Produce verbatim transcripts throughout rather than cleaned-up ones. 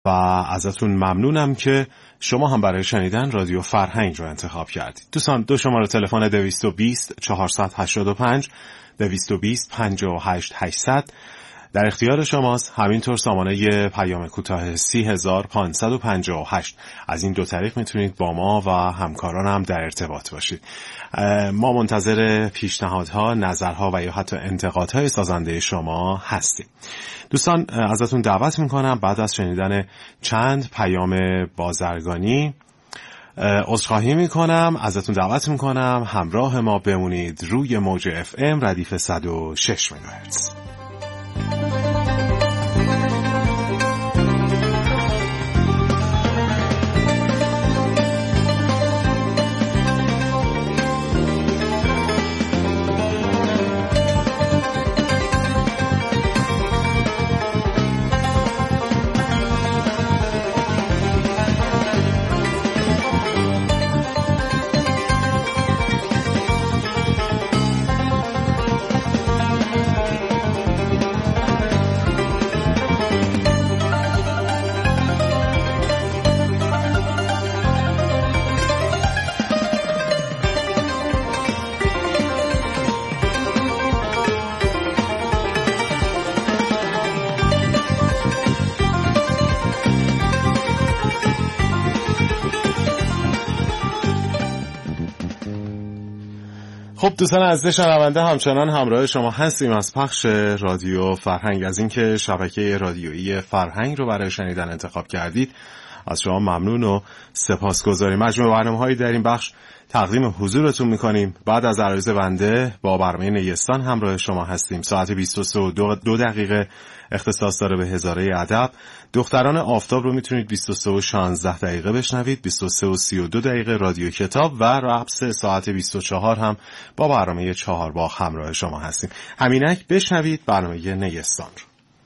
و ازتون ممنونم که شما هم برای شنیدن رادیو فرهنگ رو انتخاب کردید. دوستان، دو شماره تلفن دویست و بیست چهارصد و هشتاد و پنج دویست و بیست پنجاه و هشت هشتصد در اختیار شماست. همینطور سامانه پیام کوتاه سی هزار پانصد و پنجاه و هشت. از این دو طریق میتونید با ما و همکاران هم در ارتباط باشید. ما منتظر پیشنهادها، نظرها و یا حتی انتقادهای سازنده شما هستیم. دوستان، ازتون دعوت میکنم بعد از شنیدن چند پیام بازرگانی عذرخواهی میکنم ازتون دعوت میکنم همراه ما بمونید روی موج اف ام ردیف صد و شش مگاهرتز. خب دوستان عزیز شنونده، همچنان همراه شما هستیم از پخش رادیو فرهنگ. از اینکه شبکه رادیویی فرهنگ رو برای شنیدن انتخاب کردید از شما ممنون و سپاسگزاریم. مجموعه برنامه‌هایی در این بخش تقدیم حضورتون می‌کنیم. بعد از عرایض بنده با برنامه نیستان همراه شما هستیم. ساعت بیست و سه و دو دقیقه اختصاص داره به هزاره ادب. دختران آفتاب رو میتونید بیست و سه و شانزده دقیقه بشنوید. بیست و سه و سی و دو دقیقه رادیو کتاب و رقص ساعت بیست و چهار هم با برنامه چهارباغ همراه شما هستیم. همینک بشنوید برنامه نیستان رو.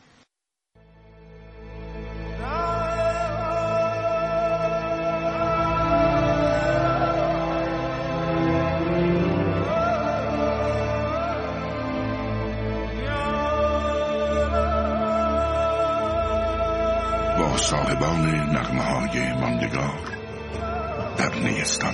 با صاحبان نغمه‌های ماندگار در نیستان.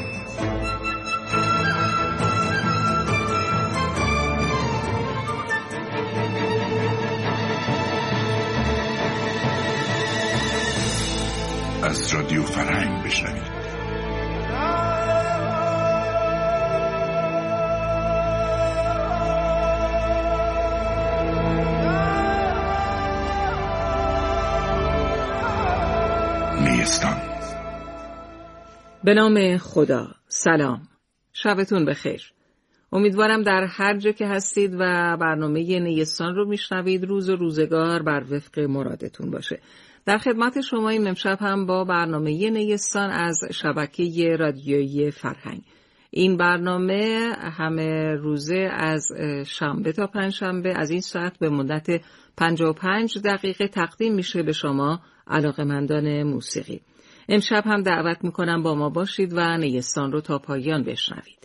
از رادیو فرهنگ بشنوید. نیستان. به نام خدا. سلام، شبتون بخیر. امیدوارم در هر جا که هستید و برنامه نیستان رو میشنوید روز و روزگار بر وفق مرادتون باشه. در خدمت شما این امشب هم با برنامه نیستان از شبکه رادیویی فرهنگ. این برنامه همه روزه از شنبه تا پنجشنبه از این ساعت به مدت پنجاه و پنج دقیقه تقدیم میشه به شما علاقه‌مندان موسیقی. امشب هم دعوت میکنم با ما باشید و نیستان رو تا پایان بشنوید.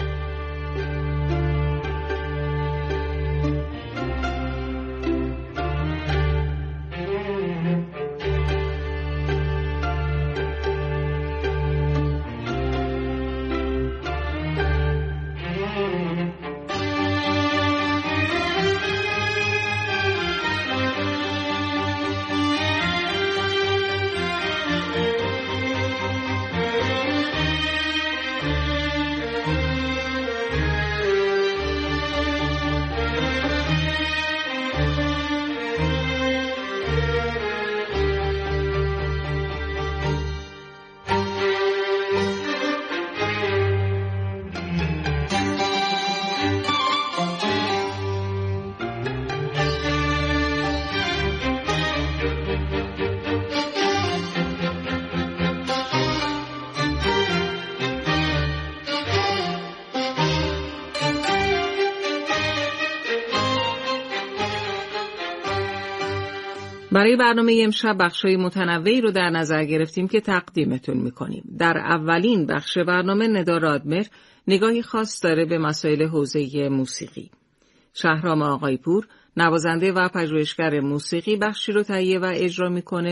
برای برنامه امشب بخشای متنوعی رو در نظر گرفتیم که تقدیمتون میکنیم. در اولین بخش برنامه ندا رادمر نگاهی خاص داره به مسائل حوزه موسیقی. شهرام آقایپور نوازنده و پژوهشگر موسیقی بخشی رو تهیه و اجرا میکنه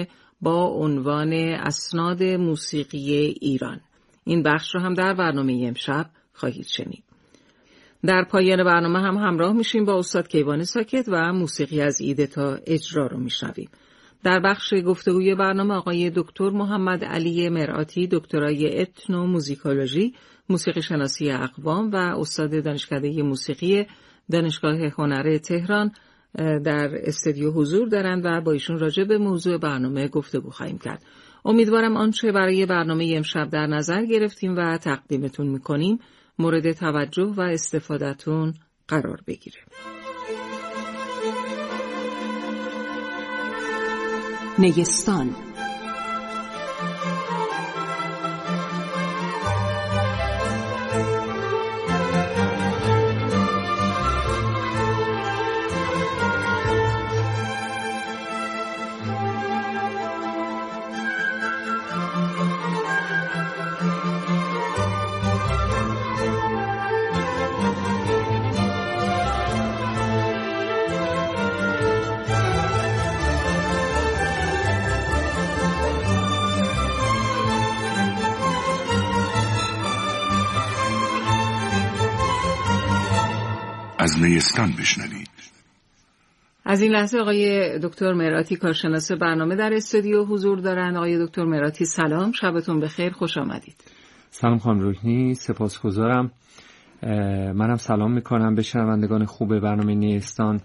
با عنوان اسناد موسیقی ایران. این بخش رو هم در برنامه امشب خواهید شنید. در پایان برنامه هم همراه میشیم با استاد کیوان ساکت و موسیقی از ایده تا اجرا رو میشنویم. در بخش گفتگوی برنامه آقای دکتر محمد علی مرآتی، دکترای اتنو موزیکولوژی، موسیقی شناسی اقوام و استاد دانشکده موسیقی دانشگاه هنر تهران در استودیو حضور دارند و با ایشون راجع به موضوع برنامه گفتگو خواهیم کرد. امیدوارم آنچه برای برنامه امشب در نظر گرفتیم و تقدیمتون میکنیم مورد توجه و استفادهتون قرار بگیره. نیستان. از نیستان بشنوید. از این لحظه آقای دکتر مرآتی کارشناس برنامه در استودیو حضور دارند. آقای دکتر مرآتی سلام، شبتون بخیر، خوش آمدید. سلام خانم روحانی، سپاسگزارم. منم سلام میکنم به شنوندگان خوب برنامه نیستان.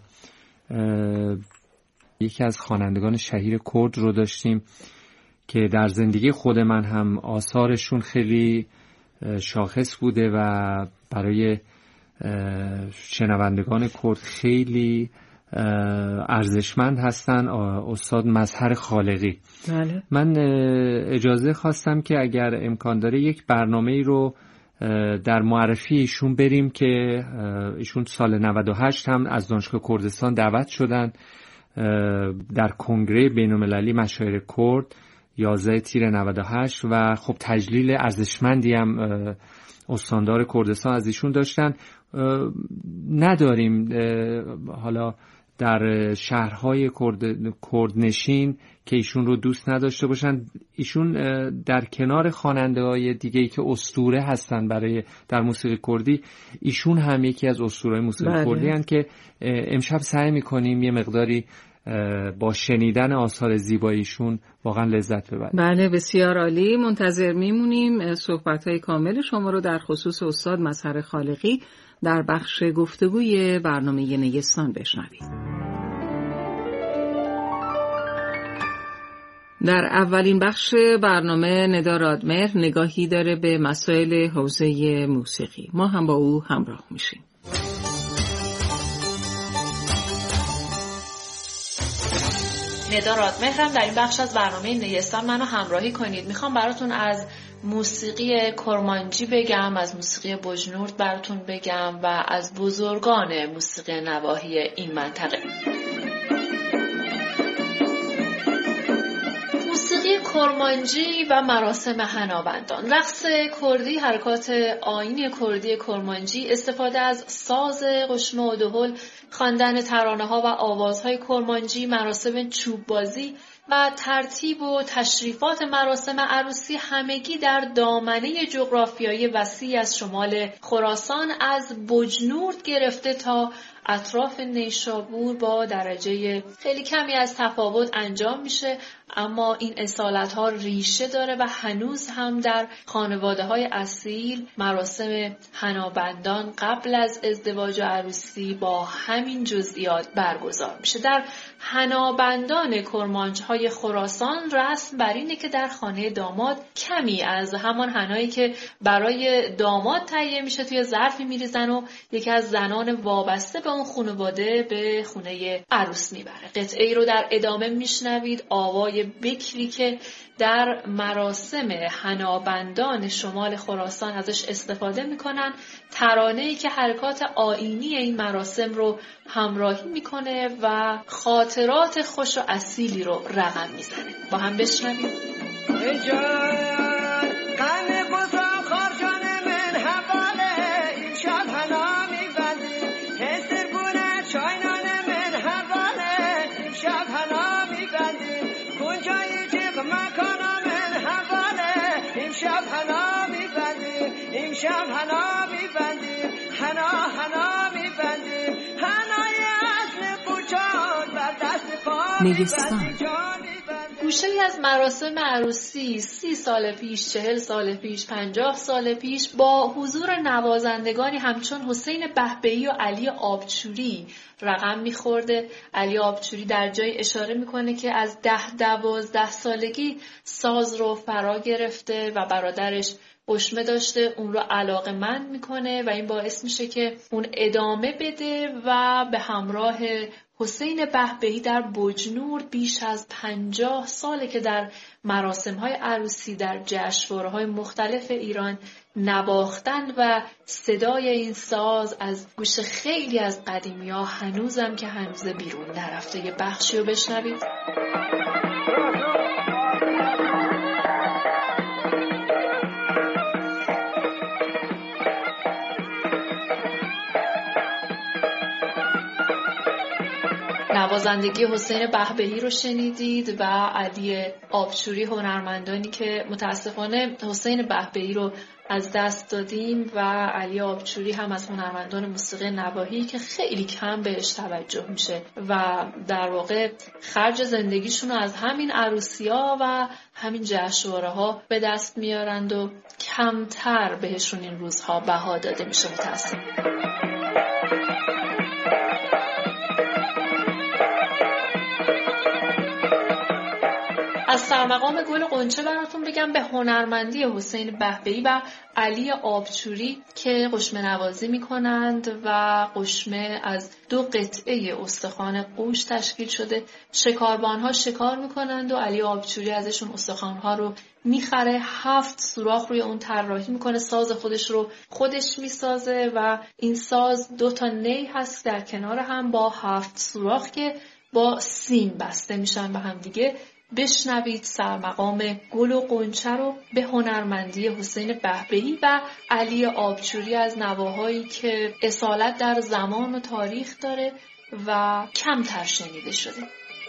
یکی از خوانندگان شهیر کرد رو داشتیم که در زندگی خود من هم آثارشون خیلی شاخص بوده و برای شنوندگان کرد خیلی ارزشمند هستن. استاد مظهر خالقی. بله. من اجازه خواستم که اگر امکان داره یک برنامه رو در معرفی ایشون بریم که ایشون سال نود و هشت هم از دانشگاه کردستان دعوت شدن در کنگره بین‌المللی مشاهیر کرد یازده تیر نود و هشت و خب تجلیل ارزشمندی هم استاندار کردستان از ایشون داشتن. نداریم حالا در شهرهای کرد کردنشین که ایشون رو دوست نداشته باشن. ایشون در کنار خواننده‌های دیگه‌ای که اسطوره هستن برای در موسیقی کردی، ایشون هم یکی از اسطوره‌های موسیقی بله. کردی هستن که امشب سعی می‌کنیم یه مقداری با شنیدن آثار زیباییشون واقعا لذت ببریم. بله، بسیار عالی. منتظر میمونیم صحبت‌های کامل شما رو در خصوص استاد مظهر خالقی در بخش گفتگوی برنامه نیستان بشنوید. در اولین بخش برنامه ندا رادمهر نگاهی داره به مسائل حوزه موسیقی. ما هم با او همراه میشیم. ندا رادمهرم. در این بخش از برنامه نیستان منو همراهی کنید. میخوام براتون از موسیقی کرمانجی بگم، از موسیقی بجنورد براتون بگم و از بزرگان موسیقی نواحی این منطقه. موسیقی کرمانجی و مراسم حنابندان. رقص کردی، حرکات آیین کردی کرمانجی، استفاده از ساز قشمه و دهل، خواندن ترانه‌ها و آوازهای کرمانجی، مراسم چوب بازی و ترتیب و تشریفات مراسم عروسی همگی در دامنه جغرافیایی وسیع از شمال خراسان از بجنورد گرفته تا اطراف نیشابور با درجه خیلی کمی از تفاوت انجام میشه، اما این اصالت‌ها ریشه داره و هنوز هم در خانواده‌های اصیل مراسم حنابندان قبل از ازدواج و عروسی با همین جزئیات برگزار میشه. در حنابندان کرمانج‌های خراسان رسم بر اینه که در خانه داماد کمی از همان حنایی که برای داماد تهیه میشه توی ظرفی میریزن و یکی از زنان وابسته به اون خانواده به خونه عروس میبره. قطعه‌ای رو در ادامه میشنوید، آوای بکری که در مراسم حنابندان شمال خراسان ازش استفاده میکنن، ترانه‌ای که حرکات آیینی این مراسم رو همراهی میکنه و خاطرات خوش و اصیلی رو رقم میزنه. با هم بشنویم. چاینان من حواله شب حنا میبندیم کنجایی که امشب حنا میبندیم امشب حنا میبندیم حنا حنا میبندیم حنای اصل قوچان بر دست پا نیستان. گوشه‌ای از مراسم عروسی سی سال پیش، چهل سال پیش، پنجاه سال پیش با حضور نوازندگانی همچون حسین بهبهی و علی آبچوری رقم میخورده. علی آبچوری در جای اشاره میکنه که از ده دوازده سالگی ساز رو فرا گرفته و برادرش قشمه داشته، اون رو علاقه‌مند میکنه و این باعث میشه که اون ادامه بده و به همراه حسین بهبهی در بجنورد بیش از پنجاه ساله که در مراسم‌های عروسی در جشنواره‌های مختلف ایران نواختن و صدای این ساز از گوش خیلی از قدیمی‌ها هنوزم که هنوز بیرون نرفته. یه بخشی رو بشنوید. نوازندگی حسین بهبهی رو شنیدید و علی آبچوری، هنرمندانی که متاسفانه حسین بهبهی رو از دست دادیم و علی آبچوری هم از هنرمندان موسیقی نواحی که خیلی کم بهش توجه میشه و در واقع خرج زندگیشون رو از همین عروسی‌ها و همین جشنواره‌ها به دست میارند و کمتر بهشون این روزها بها داده میشه متاسفانه. از سرمقام گل غنچه براتون بگم به هنرمندی حسین بهبهی و علی آبچوری که قشمه نوازی میکنند و قشمه از دو قطعه استخوان قوش تشکیل شده. شکاربانها شکار میکنند و علی آبچوری ازشون استخوانها رو میخره، هفت سوراخ روی اون طراحی میکنه، ساز خودش رو خودش میسازه و این ساز دو تا نی هست در کنار هم با هفت سوراخ که با سیم بسته میشن به هم دیگه. بشنوید سرمقام گل و غنچه رو به هنرمندی حسین بهبهی و علی آبچوری از نواهایی که اصالت در زمان و تاریخ داره و کمتر شنیده شده.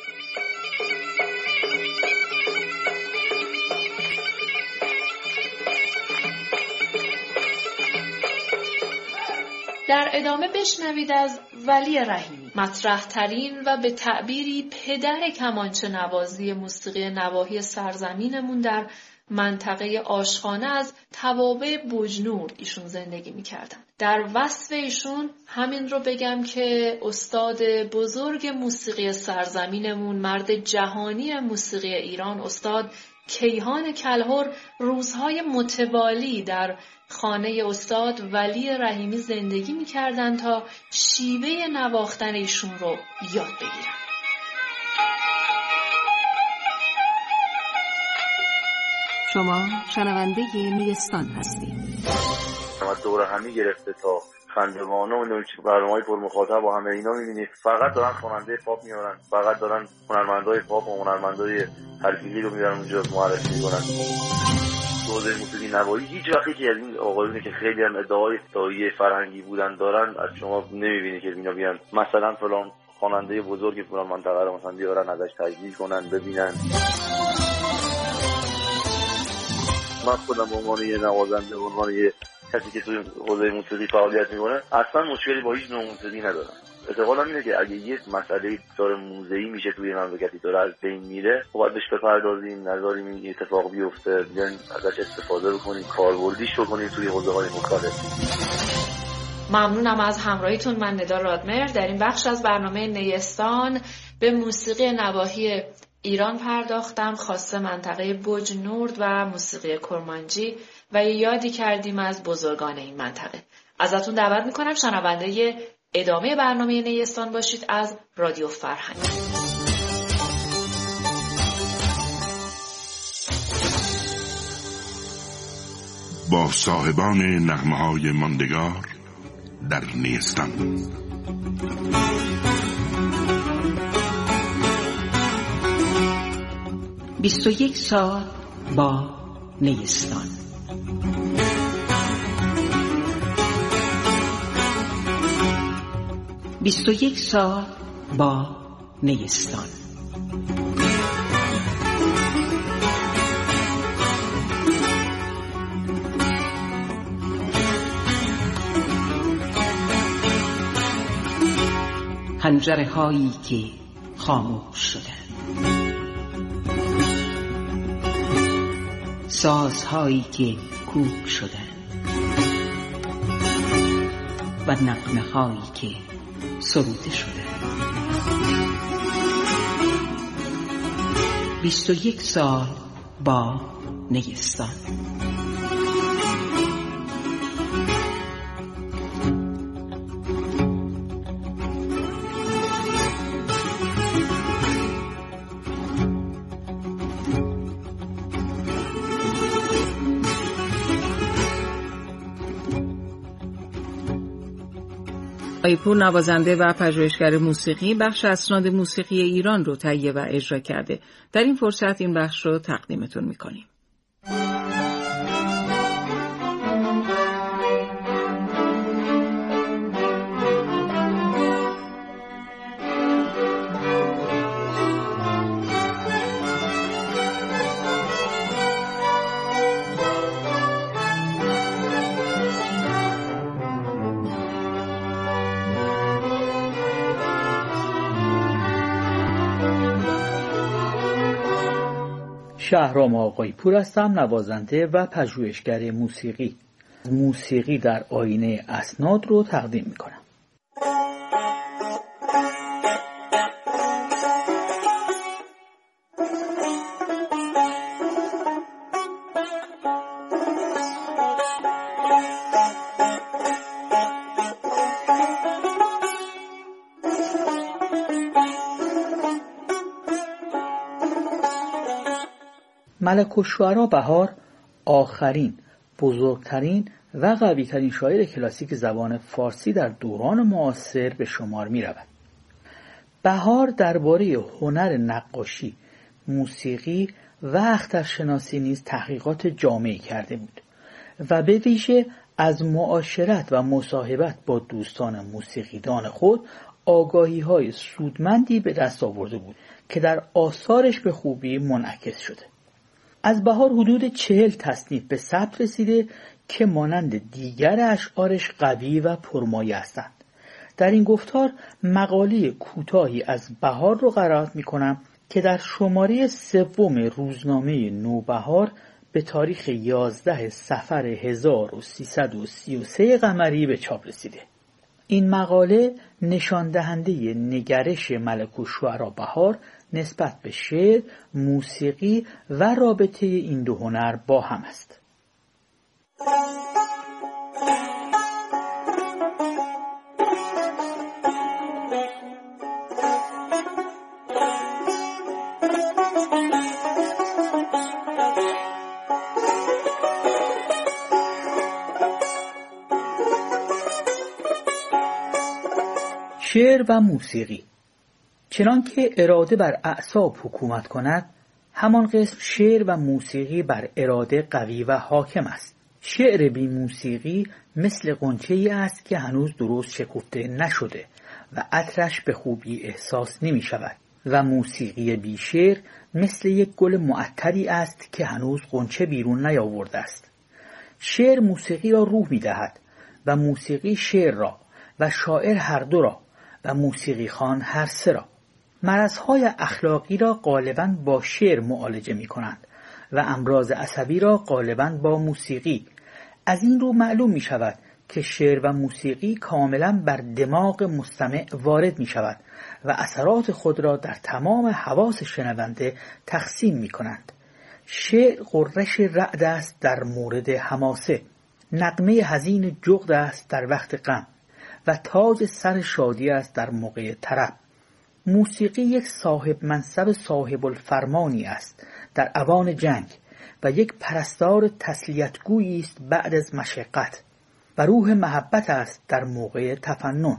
در ادامه بشنوید از ولی رحیمی، مطرح ترین و به تعبیری پدر کمانچه نوازی موسیقی نواحی سرزمینمون در منطقه آشخانه از توابع بجنورد ایشون زندگی می‌کردن. در وصف ایشون همین رو بگم که استاد بزرگ موسیقی سرزمینمون، مرد جهانی موسیقی ایران، استاد کیهان کلهر روزهای متوالی در خانه استاد ولی رحیمی زندگی می‌کردن تا شیوه نواختن ایشون رو یاد بگیرن. شما شنونده نیستان هستید. ما دوره همی گرفته تا خندوانه و نوچه برنامه‌های پر مخاطب با همه اینا می‌بینید فقط دارن خواننده پاپ میارن، فقط دارن هنرمندای پاپ و هنرمندای حرفه‌ای رو میارن اونجا معرفی می‌کنن. حوزه موسیقی نواحی هیچ وقتی که از این آقایونی که خیلی هم ادعای دایی فرهنگی بودن دارن از شما نمی‌بینی که اینا بیان مثلا فلان خواننده بزرگ فلان منطقه رو مثلا بیارن ازش تجلیل کنن ببینن. من خودم به عنوان یه نوازنده، به عنوان یه کسی که توی حوزه موسیقی فعالیت میکنه اصلا مشکلی با هیچ نوع موسیقی ندارم. احتمالاً اینه که اگه یه مسئله داره موزه‌ای میشه توی مملکتی داره از بین میره، خب باید بهش بپردازیم، نذاریم این اتفاق بیفته، بیاین ازش استفاده بکنیم، کاربردیش بکنیم توی حوزه‌های مختلف. ممنونم از همراهیتون. من ندا رادمر در این بخش از برنامه نیستان به موسیقی نواحی ایران پرداختم، خاصه منطقه بجنورد و موسیقی کرمانجی و یادی کردیم از بزرگان این منطقه. ازتون دعوت میکنم شنونده ادامه برنامه نیستان باشید از رادیو فرهنگ. با صاحبان نغمه‌های ماندگار در نیستان. بیست و یک سال با نیستان. بیست و یک سال با نیستان. خنجره هایی که خاموش شدند، سازهایی که کوک شدند و نغمه هایی که سروده شدند. بیست و یک سال با نیستان. آقای پور نوازنده و پژوهشگر موسیقی بخش اسناد موسیقی ایران رو تهیه و اجرا کرده. در این فرصت این بخش رو تقدیمتون میکنیم. شهرام آقای پور هستم، نوازنده و پژوهشگر موسیقی. موسیقی در آینه اسناد رو تقدیم میکنم. ملک الشعرا بهار آخرین، بزرگترین و قویترین شاعر کلاسیک زبان فارسی در دوران معاصر به شمار می رود. بهار درباره هنر نقاشی، موسیقی و اخترشناسی نیز تحقیقات جامعی کرده بود و به ویژه از معاشرت و مصاحبت با دوستان موسیقیدان خود آگاهی های سودمندی به دست آورده بود که در آثارش به خوبی منعکس شده. از بهار حدود چهل تصنیف به ثبت رسیده که مانند دیگر اشعارش قوی و پرمایه هستند. در این گفتار مقاله کوتاهی از بهار رو قرائت می‌کنم که در شماره سوم روزنامه نوبهار به تاریخ یازده صفر هزار و سیصد و سی و سه قمری به چاپ رسیده. این مقاله نشان دهنده نگرش ملک الشعرا بهار نسبت به شعر، موسیقی و رابطه این دو هنر با هم است. شعر و موسیقی. چنان که اراده بر اعصاب حکومت کند، همان قسم شعر و موسیقی بر اراده قوی و حاکم است. شعر بی موسیقی مثل غنچه‌ای است که هنوز درست شکفته نشده و عطرش به خوبی احساس نمی شود و موسیقی بی شعر مثل یک گل معطری است که هنوز غنچه بیرون نیاورده است. شعر موسیقی را روح می دهد و موسیقی شعر را و شاعر هر دو را و موسیقی خوان هر سه را. مرضهای اخلاقی را غالباً با شعر معالجه می کنند و امراض عصبی را غالباً با موسیقی. از این رو معلوم می شود که شعر و موسیقی کاملاً بر دماغ مستمع وارد می شود و اثرات خود را در تمام حواس شنونده تقسیم می کنند. شعر غرش رعد است در مورد حماسه، نغمه حزین جغد است در وقت غم و تاج سر شادی است در موقع طرب. موسیقی یک صاحب منصب صاحب الفرمانی است در اوان جنگ و یک پرستار تسلیتگویی است بعد از مشقت و روح محبت است در موقع تفنن.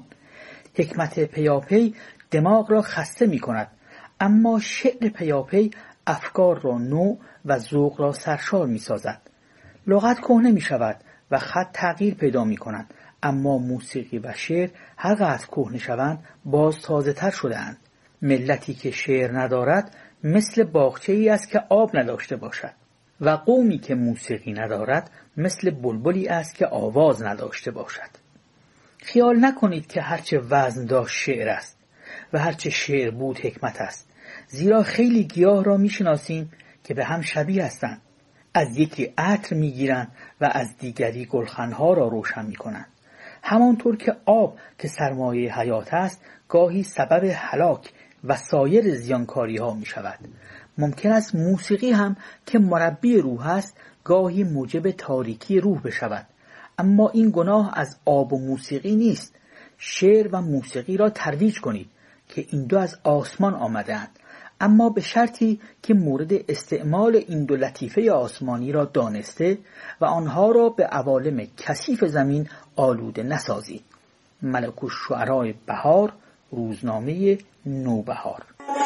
حکمت پیاپی دماغ را خسته می کند، اما شعر پیاپی افکار را نو و ذوق را سرشار می سازد. لغت کهنه می شود و خط تغییر پیدا می کند، اما موسیقی و شعر هر قدر کهنه شوند باز تازه تر شده اند. ملتی که شعر ندارد مثل باغچه‌ای است که آب نداشته باشد و قومی که موسیقی ندارد مثل بلبلی است که آواز نداشته باشد. خیال نکنید که هرچه وزن داشت شعر است. و هرچه شعر بود حکمت است، زیرا خیلی گیاه را میشناسیم که به هم شبیه هستند. از یکی عطر میگیرند و از دیگری گلخنها را روشن میکنند. همانطور که آب که سرمایه حیات است گاهی سبب هلاک و سایر زیانکاری ها می شود. ممکن است موسیقی هم که مربی روح است گاهی موجب تاریکی روح بشود، اما این گناه از آب و موسیقی نیست. شعر و موسیقی را ترویج کنید که این دو از آسمان آمده‌اند، اما به شرطی که مورد استعمال این دو لطیفه آسمانی را دانسته و آنها را به عوالم کثیف زمین آلوده نسازید. ملک الشعراء بهار، روزنامه نوبهار.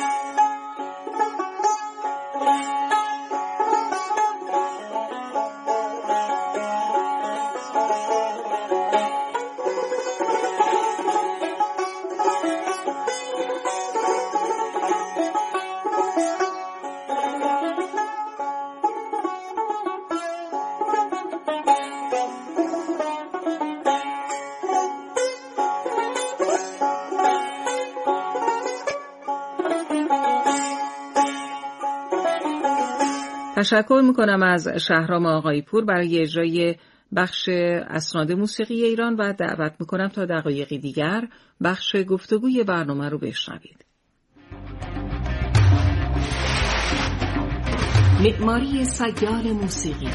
تشکر میکنم از شهرام آقایی پور برای اجرای بخش اسناد موسیقی ایران و دعوت میکنم تا دقایقی دیگر بخش گفتگوی برنامه رو بشنوید. معماری سیال موسیقی،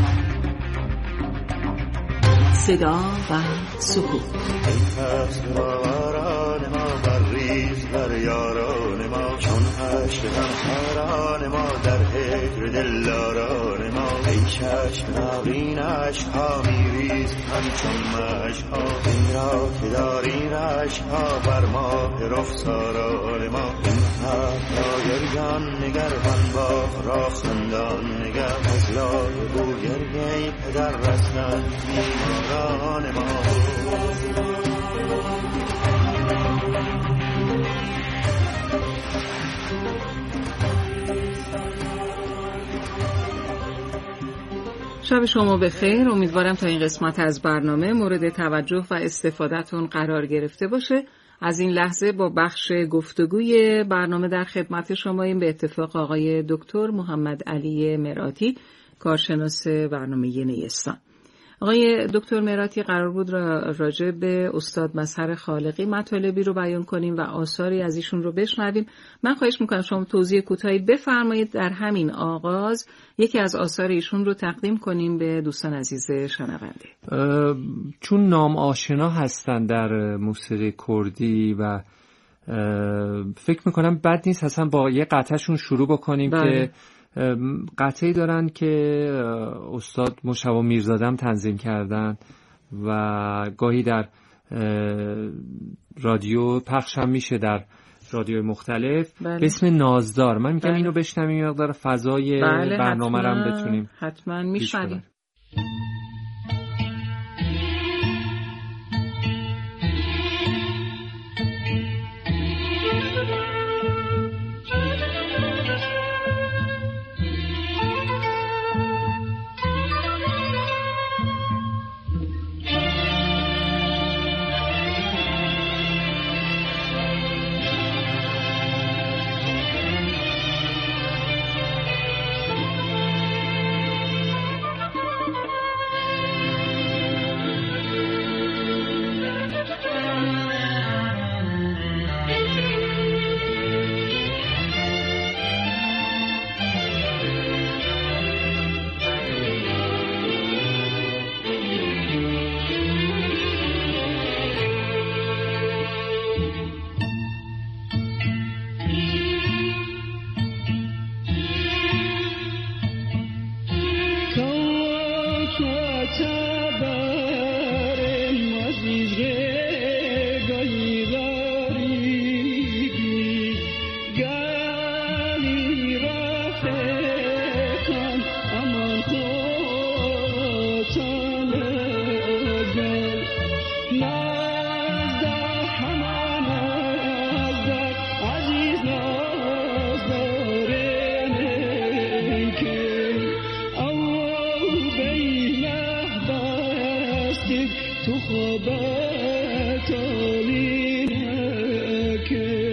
صدا و سکوت. در یاران ما چون عشق غمخواران ما در هجر دلداران ما، ای چشم ناقین عشقها میریز همچون مشکها، این را که داری رشکها بر ماه رخساران ما. این حق را گریان نگر بنباخ را خندان نگر، از لای او گریه پدر رسند بیماران ما. شب شما بخیر. امیدوارم تا این قسمت از برنامه مورد توجه و استفادهتون قرار گرفته باشه. از این لحظه با بخش گفتگوی برنامه در خدمت شماییم به اتفاق آقای دکتر محمد علی مراتی، کارشناس برنامه نیستان. آقای دکتر مراتی قرار بود را راجع به استاد مظهر خالقی مطالبی رو بیان کنیم و آثاری از ایشون رو بشنویم. من خواهش میکنم شما توضیح کوتاهی بفرمایید در همین آغاز یکی از آثار ایشون رو تقدیم کنیم به دوستان عزیز شنونده. چون نام آشنا هستن در موسیقی کردی و فکر میکنم بد نیست اصلا با یه قطعهشون شروع بکنیم. بله. که قطعی دارن که استاد مشوق میرزادم تنظیم کردن و گاهی در رادیو پخش هم میشه در رادیو مختلف. بله. به اسم نازدار. من میگم بله. اینو بشنویم مقدار فضای بله. برنامه رو هم بتونیم حتما میشنویم. تو خوابت آلینه که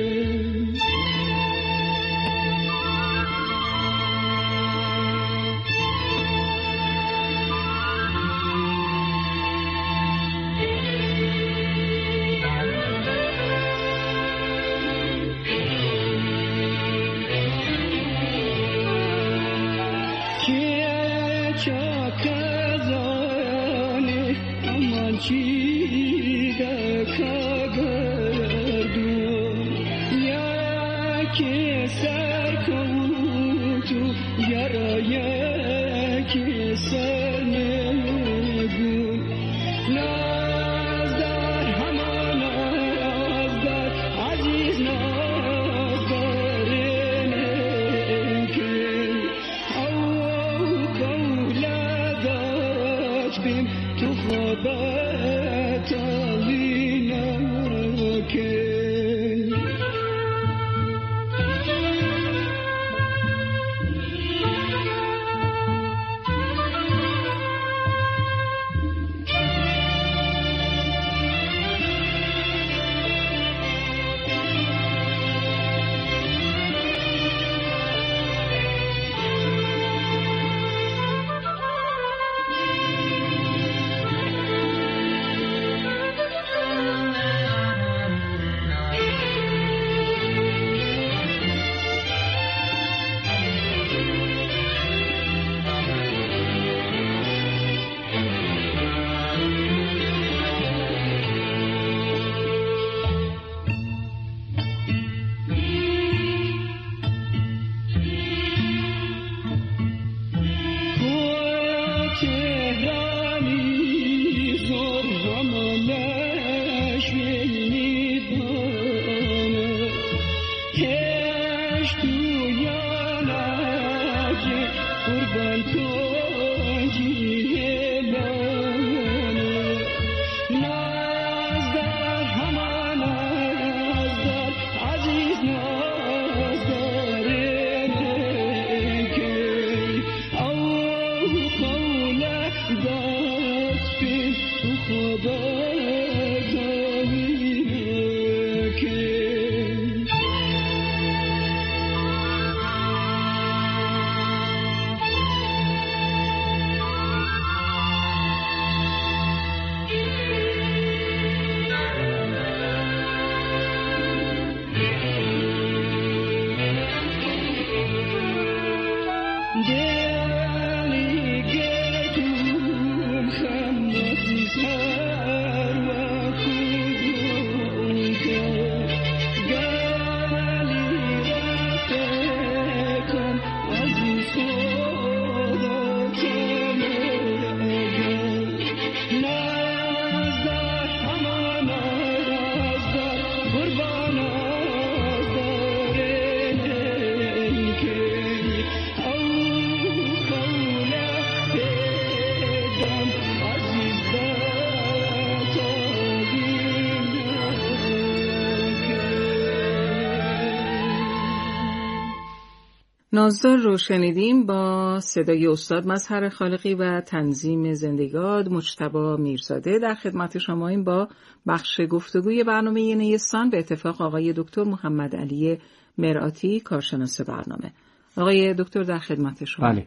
نازدار رو شنیدیم با صدای استاد مظهر خالقی و تنظیم زندگاد مجتبی میرزاده. در خدمت شماییم با بخش گفتگوی برنامه نیستان به اتفاق آقای دکتر محمد علی مرآتی، کارشناس برنامه. آقای دکتر در خدمت شما. بله.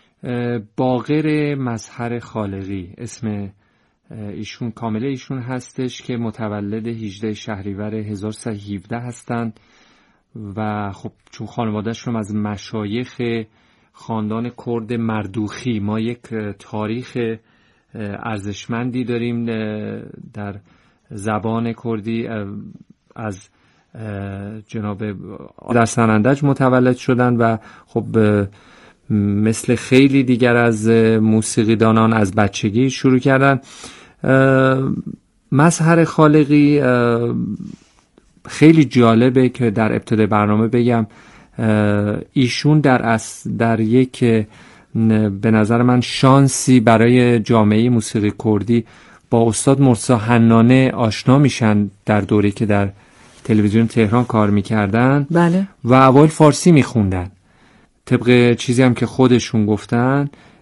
باقر مظهر خالقی اسم ایشون کامله ایشون هستش که متولد هجدهم شهریور هزار و سیصد و هفده هستند و خب چون خانواده‌شون از مشایخ خاندان کرد مردوخی، ما یک تاریخ ارزشمندی داریم در زبان کردی. از جناب در سنندج متولد شدن و خب مثل خیلی دیگر از موسیقیدانان از بچگی شروع کردن. مظهر خالقی خیلی جالبه که در ابتدای برنامه بگم ایشون در اس در یک به نظر من شانسی برای جامعه موسیقی کردی با استاد مرتضی حنانه آشنا میشن در دوره که در تلویزیون تهران کار میکردن. بله. و اول فارسی میخوندن، طبق چیزی هم که خودشون گفتن